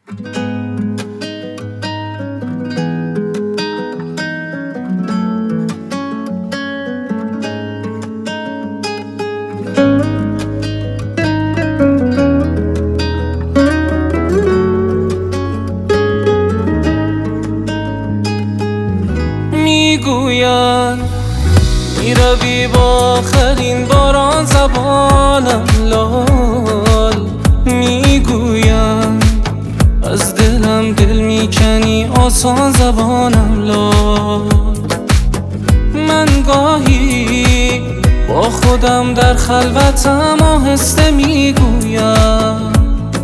میگوین میروی با آخرین باران زبانم لال، میگوین از دلم دل میکنی آسان زبانم لال. من گاهی با خودم در خلوتم آهسته میگویم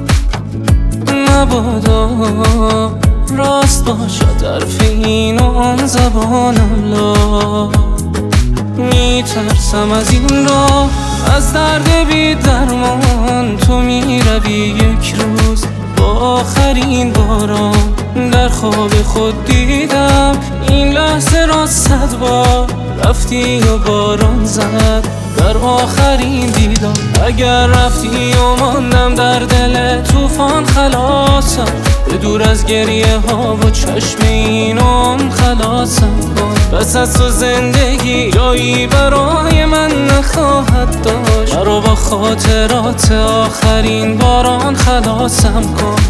مبادا راست باشد حرف این و آن زبانم لال. میترسم از این راه، از درد بی درمان. تو میروی یک روز با آخرین باران. در خواب خود دیدم این لحظه را 100 بار. رفتی و باران زد در آخرین دیدار. اگر رفتی و ماندم در دل طوفان خلاصم، به دور از گریه ها و چشم این آن خلاصم کن. بس از تو زندگی جایی برای من نخواهد داشت. مرا با خاطرات آخرین باران خلاصم کن.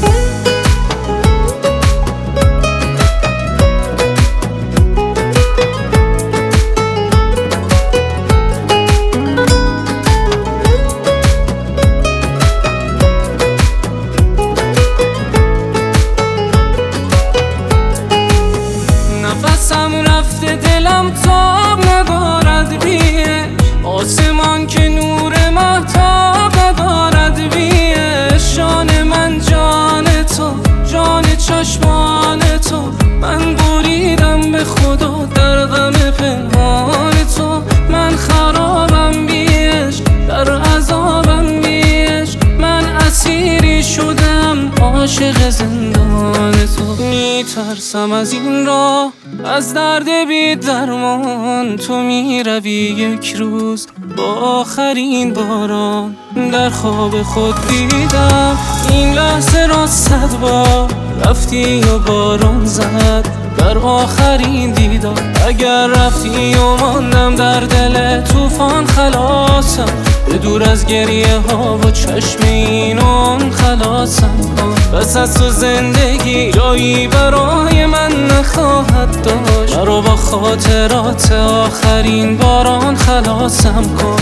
نفسم رفته دلم تاب ندارد بیش، آسمان که نور مهتاب ندارد بیش. جان من جان تو، جان چشمان تو. من بریدم به خدا در غم پنهان تو. من خرابم بیش، در عذابم بیش. من اسیری شدم عاشق زندان تو. میترسم از این راه، از درد بی درمان. تو میروی یک روز با آخرین باران. در خواب خود دیدم این لحظه را 100 بار. رفتی و باران زد در آخرین دیدار. اگر رفتی و ماندم در دل طوفان خلاصم، به دور از گریه ها و چشم این آن خلاصم کن. بس از تو زندگی جایی برای من نخواهد داشت. مرا با خاطرات آخرین باران خلاصم کن.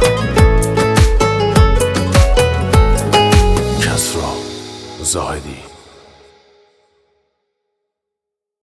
زاهدی